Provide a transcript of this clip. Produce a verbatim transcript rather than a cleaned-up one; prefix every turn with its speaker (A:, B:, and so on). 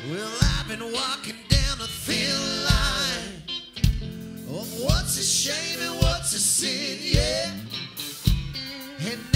A: Well, I've been walking down a thin line of what's a shame and what's a sin, yeah. And